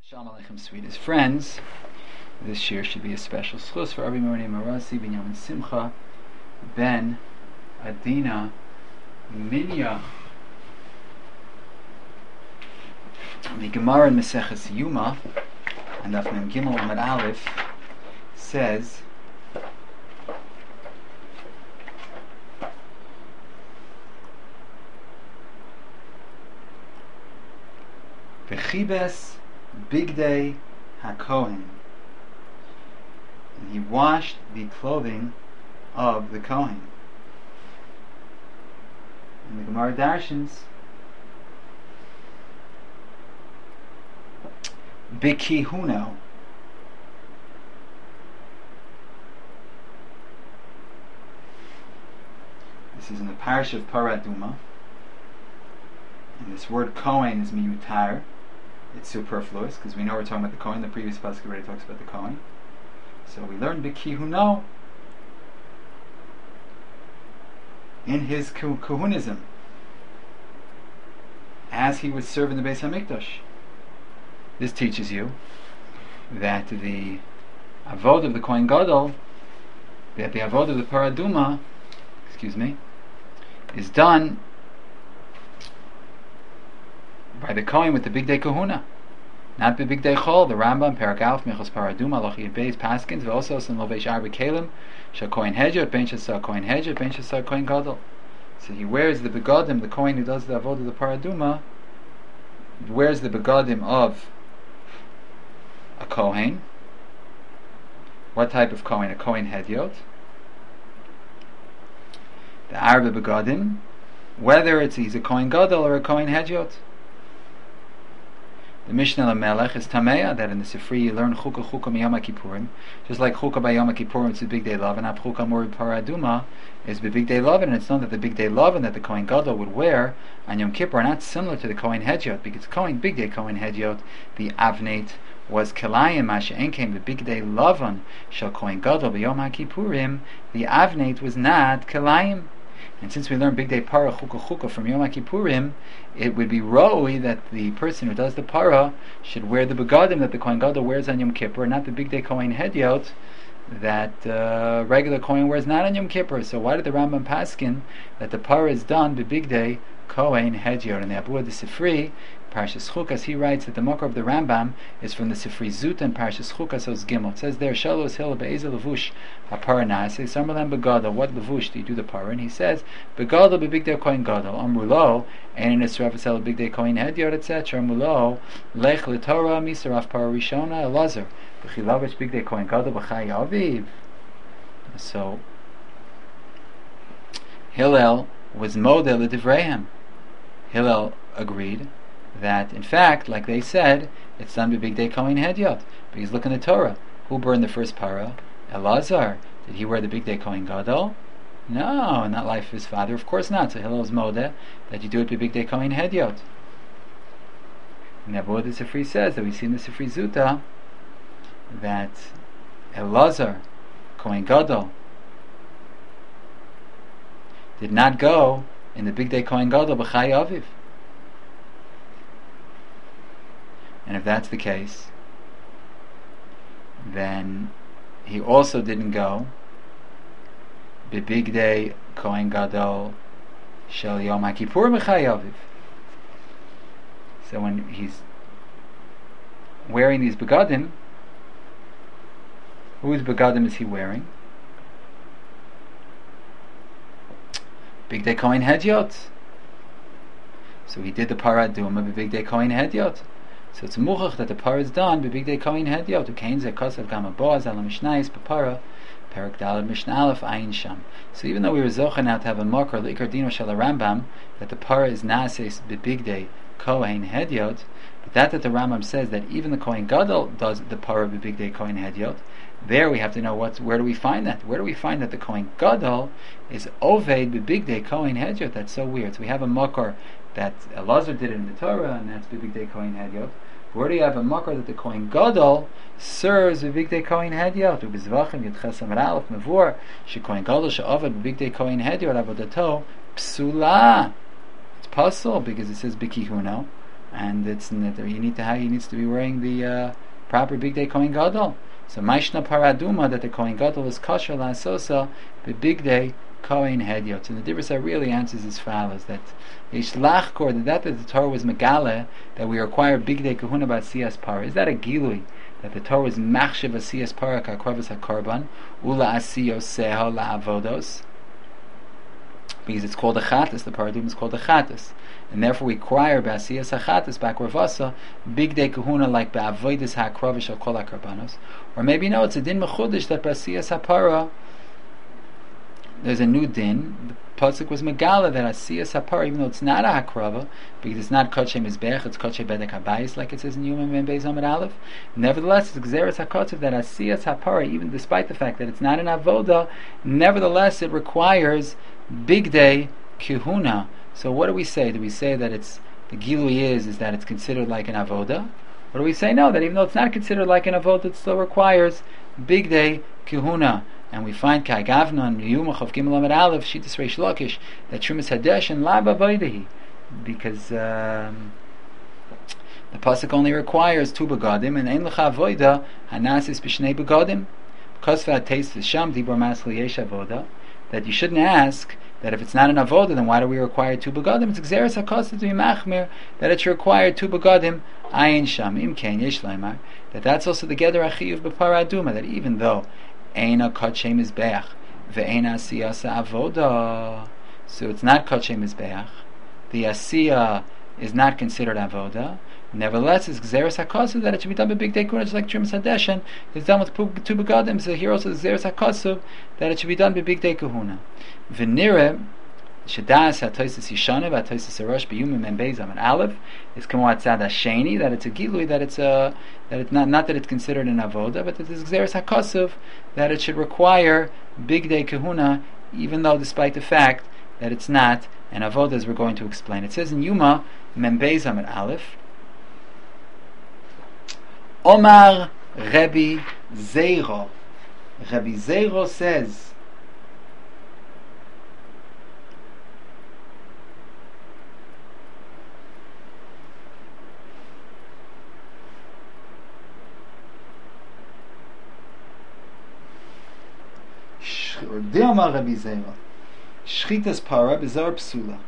Shalom Aleichem, sweetest friends. This year should be a special schus for Rabbi Moroni Marasi ben Yamin Simcha ben Adina Minya. The Gemara in Maseches Yuma and Daf Mem Gimel Amud Aleph says V'chibes Bigdei HaKohen. And he washed the clothing of the Kohen. And the Gemara darshans Bikihuno. This is in the parish of Paraduma. And this word Kohen is miyutar. It's superfluous because we know we're talking about the Kohen. The previous pasuk already talks about the Kohen. So we learn Bikihuno in his kohunism as he was serving the Beis HaMikdash. This teaches you that the avod of the Kohen Gadol, that the avod of the Paraduma, is done by the Kohen with the Big Day Kahuna, not the Big Day Chol. The Rambam, Perak Alf, Michos Paraduma, Lochi Beis Paskins, V'osos and Lovesh Arba Kalim, Shal Kohen Hedjot, Ben Shasa Kohen Hedjot, Ben Shasa Kohen Gadol. So he wears the begadim, the Kohen who does the avod of the Paraduma, wears the begadim of a Kohen. What type of Kohen? A Kohen Hedjot. The Arba begadim, whether he's a Kohen Gadol or a Kohen Hedjot. The Mishnah Lamelech is Tameya, that in the Sifri you learn Chukah Miyom HaKippurim. Just like Chukah by Yom HaKippurim, it's a Big Day Love, and Chukah Mori Paraduma is the Big Day Love, and it's known that the Big Day Love and that the Kohen Gadol would wear on Yom Kippur are not similar to the Kohen Hedjot, because Big Day Kohen Hedjot, the Avnate, was Kelayim, Masha Enkem, the Big Day Lavan, Shal Kohen Gadol by Yom HaKippurim, the Avnate was not Kelayim. And since we learn Big Day Para Chukah from Yom HaKippurim, it would be roi that the person who does the para should wear the begadim that the Kohen Gadol wears on Yom Kippur, not the Big Day Kohen Hedjot that regular Kohen wears not on Yom Kippur. So why did the Rambam paskin that the para is done by Big Day Kohen Hedjot? And the Abu the Sifri, Parshas Chukas, he writes that the makor of the Rambam is from the Sifri Zut and Parshas Chukas Oz Gimel. It says there, Shalos Hil Be'ezel Levush HaPara Nase, Samarlam Begadol, what Levush do you do the para? And he says, Begadol Be Big Day Kohen Gadol, Amrulo, and in Israel Big Day Kohen Hedjot, etc. Amrulo, Lech LeTorah Misaraf Para Rishona Elazar, B'chilavish Big Day Kohen Gadol B'chai Aviv. So, Hillel was model L'Divreihem. Hillel agreed that, in fact, like they said, it's done by Big Day Kohen Hedjot. Because look in the Torah. Who burned the first para? Elazar. Did he wear the Big Day Kohen Gadol? No, not life of his father. Of course not. So Hillel's modeh that you do it by Big Day Kohen Hedjot. And Abu the Sifri says that we see in the Sifri Zuta that Elazar, Kohen Gadol, did not go in the Big Day Kohen Gadol B'chai Aviv. And if that's the case, then he also didn't go B'Big Day Kohen Gadol Shel Yom HaKippur B'chai Aviv. So when he's wearing these begadim, whose begadim is he wearing? Big Day Kohen Hedjot. So he did the Paraduma B'Big Day Kohen Hedjot. So it's muchach that the para is done by Big Day Kohen Hedjot. Ukein ze kosav gam aboaz al mishnayis b'para perak dalad mishnah aleph ayin sham. So even though we were zocha now to have a makor l'ikar dino shel Rambam that the para is nases by Big Day Kohen Hedjot, but that the Rambam says that even the Kohen Gadol does the para by Big Day Kohen Hedjot, there we have to know where do we find that? Where do we find that the Kohen Gadol is oved by Big Day Kohen Hedjot? That's so weird. So we have a makor that Elazar did it in the Torah, and that's by Big Day Kohen Hedjot. Where do you have a makor that the Kohen Gadol serves by Big Day Kohen Hedjot? Ubizvachim Yudches Amar Aleph Mevor she Kohen Gadol she'avad by Big Day Kohen Hedjot avodato psula. It's puzzle because it says Bikihuno, and he needs to be wearing the proper big day Kohen Gadol. So Maishna Paraduma, that the Kohen Gadol is kosher la'asosa the big day Kohen Hedyot. And the Divrei really answers as follows: that Yishlachkor, that the Torah was megale, that we require big day kahuna about siyas para. Is that a gilui that the Torah was machshav siyas para ka'krovas hakorban ula asiyo seho la'avodos? Because it's called a chatas, the paradum is called a chatas, and therefore we require b'asiyas hachatas b'akravasa big day kahuna like b'avodas ha'kravish or kol ha'karbanos. Or maybe no, it's a din mechudish that b'asiyas ha'para there's a new din. The pasuk was megala that asiyas ha'para, even though it's not a hakrava, because it's not kotche mizbech, it's kotche bedek habayis, like it says in Yuma Mem Beis Amud Aleph. Nevertheless, it's gzeres hakotzev that asiyas ha'para, even despite the fact that it's not an avoda, nevertheless it requires big day kihuna. So what do we say? Do we say that it's the gilui is that it's considered like an avoda? Or do we say no, that even though it's not considered like an avoda, it still requires big day kihuna? And we find Kai Gavna and Yuma Chav Gimel Amud Aleph Shitas Reish Lakish that Trumas Hadesh and La Bavodahi, because the pasuk only requires two begadim and Ein Lecha Avoda Hanasis B'Shnei Begadim. Because for that taste is Sham Dibor Masli Yesh Avoda, that you shouldn't ask that if it's not an avoda, then why do we require two begadim? It's Gzeres HaKosa to be machmir that it should require two begadim. Ayin Sham Im Kein Yesh Leimar, that's also the Geder Achiyuv B'Para Aduma, that even though Eina Kotche Mizbeach Ve'eina Asiyasa Avoda, so it's not Kotche Mizbeach, the Asiya is not considered Avoda, nevertheless it's Gzeres HaKosu that it should be done by big day kuna, just like Trumas Hadeshen is done with two begadim. So here also the Gzeres HaKosu that it should be done by big day kahuna. V'nire Shadas HaTosis Yishana VaTosis Arosh B'Yumim Mem Beis Amud Aleph is Kamo Atzad HaSheni, that it's a gilui, that it's not that it's considered an avoda, but that it's Gzeres HaKosuv that it should require big day kahuna, even though despite the fact that it's not an avoda, as we're going to explain. It says in Yuma Mem Beis Amud Aleph, Omar Rabbi Zeiro. Rabbi Zeiro says, De'amar Rabbi Zeiro, Shchitas para b'zar psula.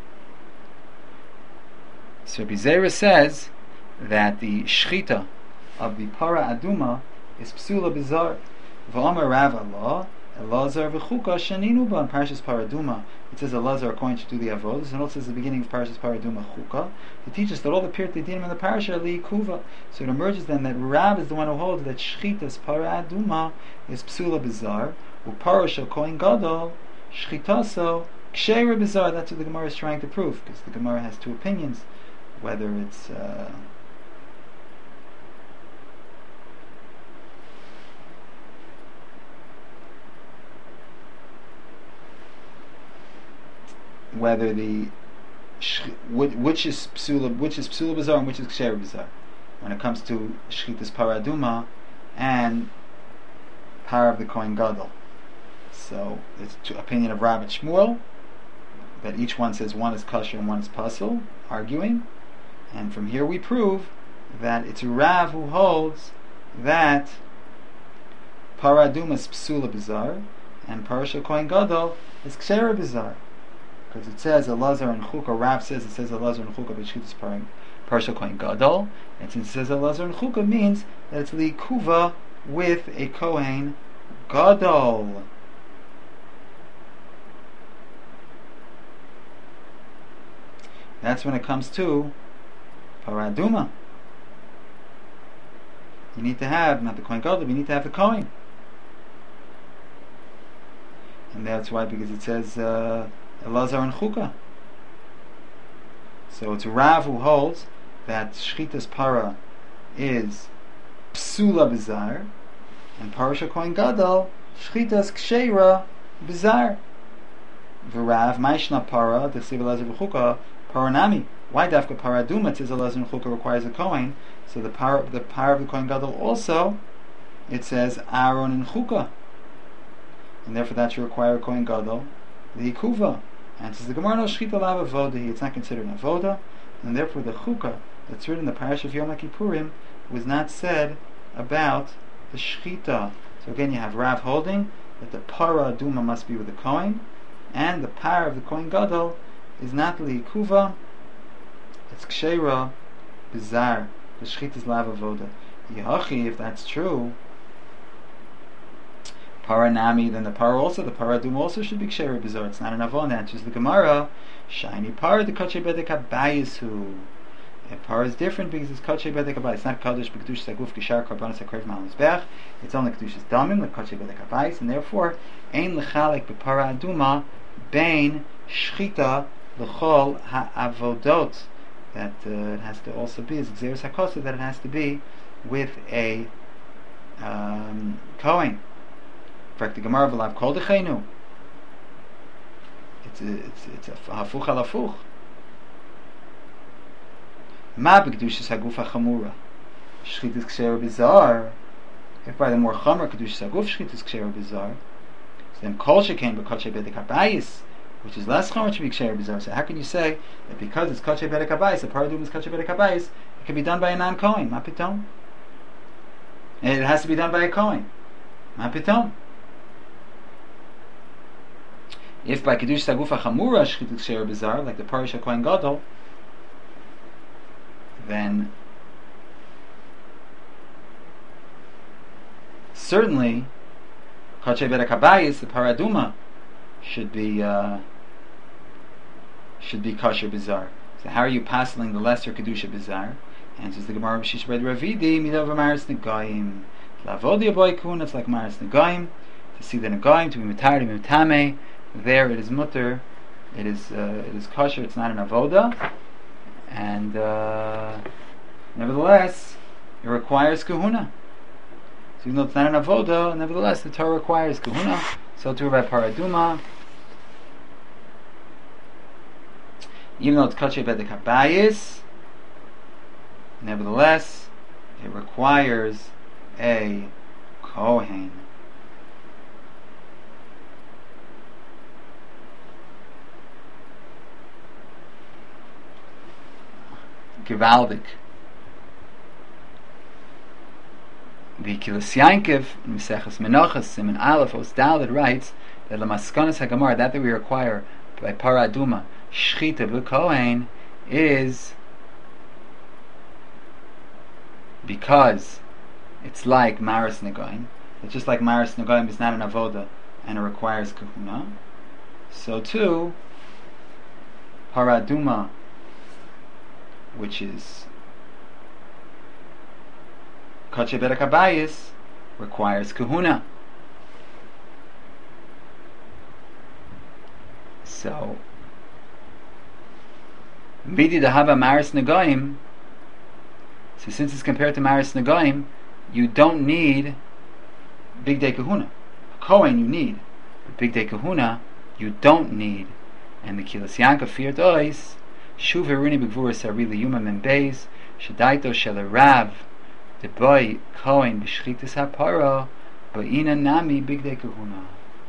So Rabbi Zeiro says that the shchita of the para aduma is psula b'zar. V'amar Rav Allah, Elazar v'chuka shaninu ba in Parashas Paraduma. It says Elazar according to the avodas, and also says the beginning of Parashas Paraduma chuka. It teaches that all the pirtei dinim in the parasha are liikuva. So it emerges then that Rav is the one who holds that shchitas para aduma is psula b'zar, u'para shel kohen gadol shchitaso ksheira b'zar. That's what the Gemara is trying to prove, because the Gemara has two opinions, whether it's whether the which is psula b'zar and which is ksheira b'zar when it comes to shchitas paraduma and power of the kohen gadol. So it's opinion of Rav and Shmuel that each one says one is kosher and one is pasul, arguing, and from here we prove that it's Rav who holds that paraduma is psula b'zar and parasha kohen gadol is ksheira b'zar. Because it says Elazar and Chukah, Rav says Elazar and Chukah b'shchitas parashal kohen gadol, and since it says Elazar and Chukah means that it's liikuva with a kohen gadol. That's when it comes to paraduma. You need to have not the kohen gadol, you need to have the kohen, and that's why, because it says Elazar and Chukah. So it's Rav who holds that shchitas para is psula b'zar, and parasha kohen gadol shchitas ksheira b'zar. V'Rav ma'ishna para d'chsiv Elazar v'Chukah paranami. Why dafka paraduma? It says Elazar and Chukah requires a kohen. So the power of the kohen gadol also, it says Aaron and Chukah, and therefore that should require a kohen gadol the ikuva. And says the Gemara, no shchita lav avoda, it's not considered an avoda, and therefore the chukah that's written in the Parasha of Yom Kippurim was not said about the Shechita. So again, you have Rav holding that the Para Aduma must be with the Kohen, and the power of the Kohen Gadol is not Liikuva, it's Ksheira Bizar. The Shechita is Lav Avoda. Yahachi, if that's true, Para Nami, then the Para Aduma also should be Ksheira Bizar. It's not an Avon. The answer is the Gemara. Shiny Para, the Kache Bedek Abayisu. Para is different because it's Kache Bedek Abayis. It's not Kadosh B'Kedush Saguf Gishar Karbanos HaKrev Ma'al it's only Kedushas Damim, like Kache Bedek Abayis, and therefore, Ein L'chalek B'Para Aduma Bein Shchita L'chol Ha'avodot. That it has to also be, as Xeris HaKosa, that it has to be with a Kohen. In fact, the Gemara V'Lav Kol D'Cheinu. It's a Hafuch Al Hafuch. Ma b'kedushas haguf hachamura shchitas ksheira bizar. If by the more chamer kedushas haguf shchitas ksheira bizar, so then kol shekain b'kache bedek habayis, which is less chamer, should be ksheira bizar. So how can you say that because it's kache bedek habayis, the paradum is kache bedek habayis, it can be done by a non-kohen? Ma pitom. And it has to be done by a kohen. Ma pitom. If by kedushas haguf hachamura shchitas ksheira bizar, like the parish of Kohen Gadol, then certainly Kache Bedek Habayis, the Paraduma, should be kosher bizarre. So how are you passing the lesser kedusha bizarre? Answers the Gemara B'Shish B'Red Ravidi Midav Maris Negaim Lavodia Boy Kun. It's like Maris Negaim, to see the Negaim, to be Mitar, to be Mitame. There it is mutter, it is kosher. It's not an avoda. And nevertheless, it requires kahuna. So even though it's not an avoda, nevertheless the Torah requires kahuna. So too by paraduma. Even though it's kache bedek habayis, nevertheless it requires a kohen. Gewaldig. The Kilas Yankiv in Meseches Menachos Siman Aleph Os Daled writes that Lamaskanas Hagamar, that we require by Paraduma Shchita B'Kohen, is because it's like Maris Negoim. It's just like Maris Negoim is not an avoda and it requires kahuna. So too, Paraduma, which is Kache Bedek Habayis, requires kahuna. So Midi Dahaba Maris Negoim, so since it's compared to Maris Negoim, you don't need Big Day Kahuna. A Kohen you need, but Big Day Kahuna you don't need. And the Kilas Yankov feared ois Shuv Haruni B'Gvura Sari Liyuma Membeis Shadaito Shel Rav the boy Kohen B'Shchitas HaPara Ba'ina Nami Big Day Kahuna.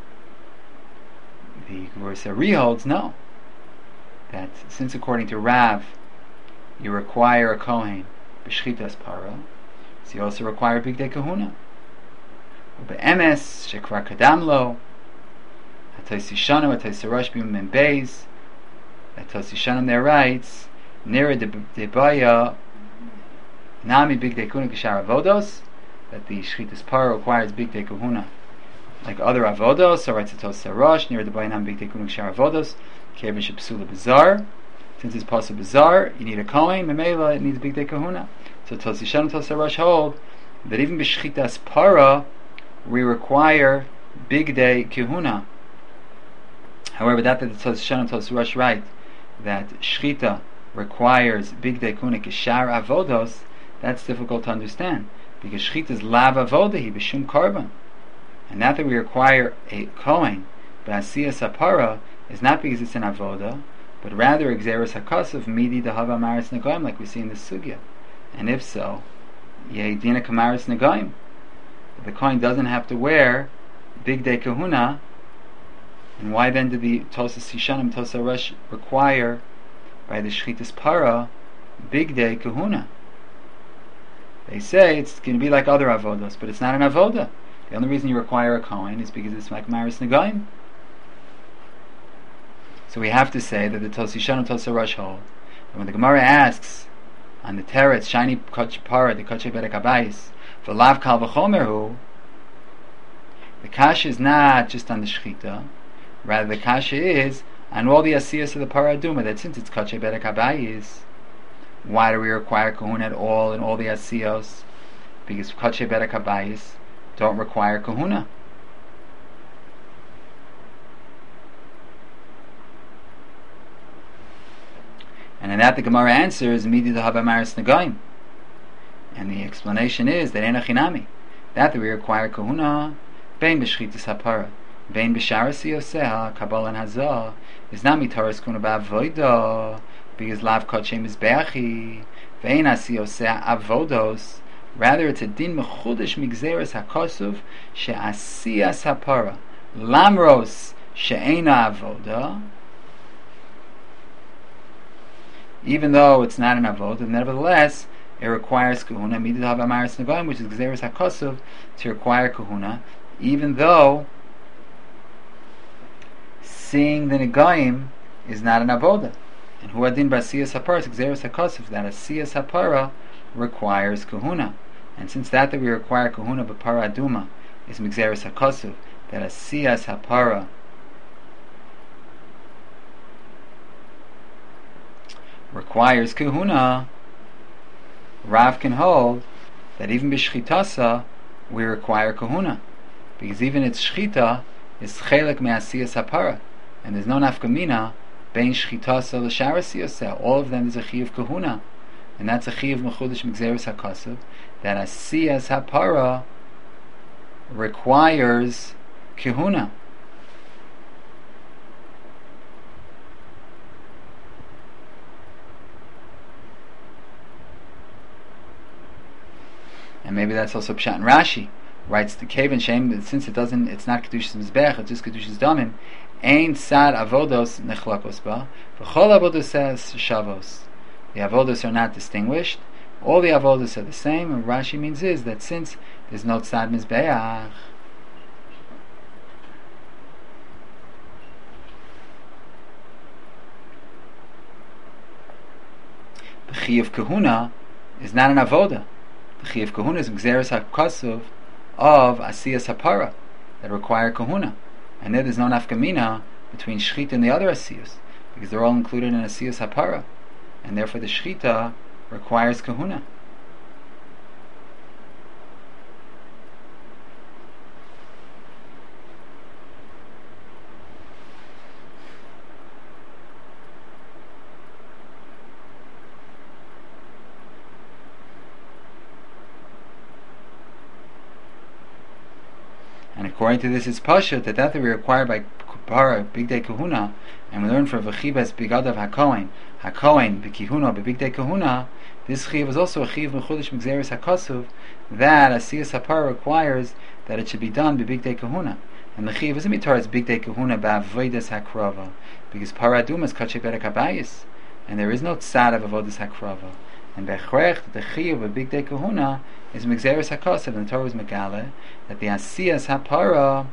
The Gvura Sari holds no, that since according to Rav you require a Kohen B'Shchitas Para, so you also require Big Day Kahuna. Be'emes Shekvar Kadamlo Ataysi Shano Ataysi Rosh B'Yum Membeis. Ataysi Shano there writes Nera Debaya Nami Big Day Kahuna K'Shar Avodos, that the Shchitas Para requires Big Day Kahuna like other avodos. So writes Ataysi Rosh Nera Debaya Nami Big Day Kahuna K'Shar Avodos Kevin Shepsula Bizarre. Since it's possible bizarre, you need a Kohen. Memela, it needs Big Day Kahuna. So Ataysi Shano Ataysi Rosh hold that even B'Shchitas Para we require Big Day Kahuna. However, that the Ataysi Shano Ataysi Rosh write that Shchita requires Big Day Kahuna K'Shar Avodos, that's difficult to understand, because Shchita is Lav Avodahi B'Shum Karban, and that we require a Kohen B'Asiyas HaPara is not because it's an Avoda, but rather Xeris HaKasav Midi Dahava Maris Negoim, like we see in this Sugya. And if so, Yehidina Kamaris Negoim, the Kohen doesn't have to wear Big Day Kahuna. And why then did the Tosas Sishanim Tosa Rosh require by the Shchitas Para big day kahuna. They say it's going to be like other avodas, but it's not an avoda. The only reason you require a kohen is because it's like maris negaim. So we have to say that the Tosi Shon and Tosi Rosh hold. And when the Gemara asks on the teretz shiny para the koche berek habayis for lav kal v'chomer, the kasha is not just on the shchita, rather the kasha is on all the asiyas of the para aduma. That since it's koche berek habayis, why do we require kahuna at all in all the asiyos? Because koche berek habayis don't require kahuna. And in that the Gemara answers Midi Haba Maris Nagaim. And the explanation is that Enachinami, that we require kahuna, Bein B'Shchitis HaPara, Bein B'Sharas Yoseha, Kabbalah and Hazah, is not mitaras kuna ba'avoda, because Lav Kodshem is Be'achi, Vein Asi Yoseh Avodos, rather it's a din mechudesh migzeres hakosuv she'asiyas hapara, Lamros she'ena avoda, even though it's not an avodah, nevertheless it requires kahuna midid hava maris negaim, which is gzeres hakosov, to require kahuna, even though seeing the negaim is not an avodah. And huadin b'asiyas hapara is gzeres hakosov, that asiyas hapara requires kahuna. And since that we require kahuna b'para aduma is migzeres hakosov, that asiyas hapara requires kahuna, Rav can hold that even b'shchitasa we require kahuna, because even its shchita is chelek me'asiyas hapara, and there's no nafkamina bein shchitasa l'sharas yoseh. All of them is a chi of kahuna, and that's a chi of mechudesh migzeres hakasav, that asiyas hapara requires kahuna. And maybe that's also Pshat and Rashi writes the cave and shame, since it's not kedushas mizbech, it's just kedushas damim. Ein sad avodos nechlakos ba, v'chol avodos says shavos. The avodos are not distinguished. All the avodos are the same. And Rashi means is that since there's no tzad mizbeach, the chi of kahuna is not an avodah. The chi of kahuna is gzeres hakasuv of asiyas hapara that require kahuna, and there's no nafkamina between shchita and the other asiyas, because they're all included in asiyas hapara, and therefore the shchita requires kahuna. And according to this, it's pashut that we require by para big day kahuna, and we learn from v'chibas bigadav hakohen b'kihuna b'big day kahuna. This chiv is also a chiv mechudesh migzeres hakasuv, that asiyas hapara requires that it should be done b'big day kahuna, and the chiv isn't mitaras big day kahuna ba'avodas hakrava, because paraduma is kache berek habayis, and there is no tzad of avodas hakrava. And bechrech, the chiyuv of big day kahuna is migzeres hakasav, and the Torah is megale that the asiyas hapara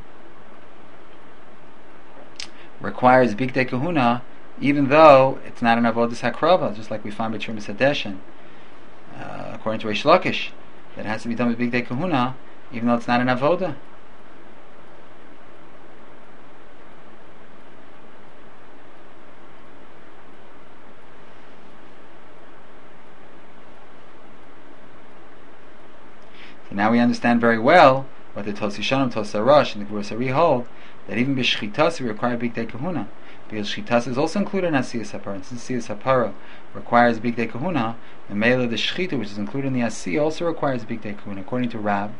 requires big day kahuna, even though it's not an avodas hakrava, just like we find by Trumas Hadeshin, according to Reish Lakish, that it has to be done with big day kahuna, even though it's not an avodah. So now we understand very well what the Tosi Shonim, Tosi Rosh, and the Gvurah Sari hold, that even b'shchitas we require big day kahuna, because shchitas is also included in asiyas hapara, and since asiyas hapara requires big day kahuna, the mela the shchita, which is included in the asiyah, also requires big day kahuna, according to Rab,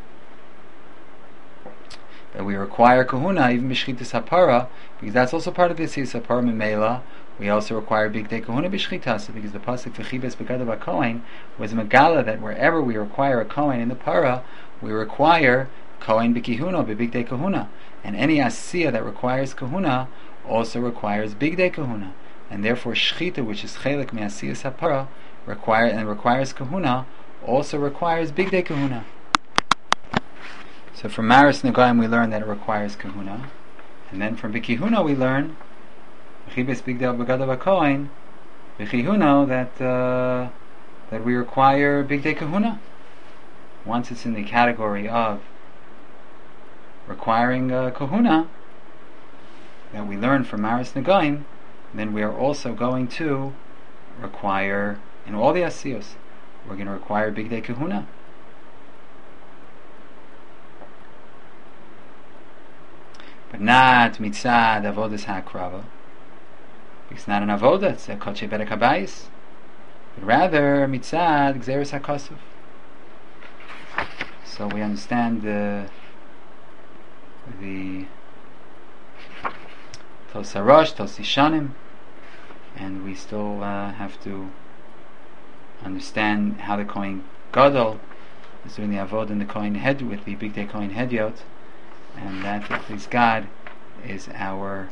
that we require kahuna even b'shchitas hapara, because that's also part of the asiyas hapara mela. We also require big day kahuna b'shchitas, because the pasuk v'chibes b'gadav hakohen was megala that wherever we require a kohen in the para, we require kohen b'kihuna b'big day kahuna, and any asiyah that requires kahuna also requires big day kahuna, and therefore shchita, which is chelik me'asiyas hapara, requires kahuna, also requires bigdei kahuna. So from Maris Nagayim we learn that it requires kahuna, and then from Bikihuna we learn V'chibes bigdei b'gadav ha'kohen B'chihuna that we require bigdei kahuna. Once it's in the category of requiring kahuna that we learn from Maris Nagayim, then we are also going to require, in all the asiyos, we're going to require bigdei kahuna. But not mitzad avodas hakrava. It's not an avodah, it's a koche berek habayis. But rather mitzad gzeres hakosuf. So we understand the Tosarosh, Tosishanim, and we still have to understand how the Kohen Gadol is doing the avodah in the Kohen Head with the bigdei Kohen Hedyot, and that, please God, is our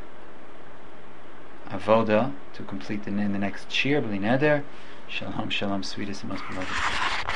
avodah to complete in the next shir. B'li neder. Shalom, shalom, sweetest and most beloved.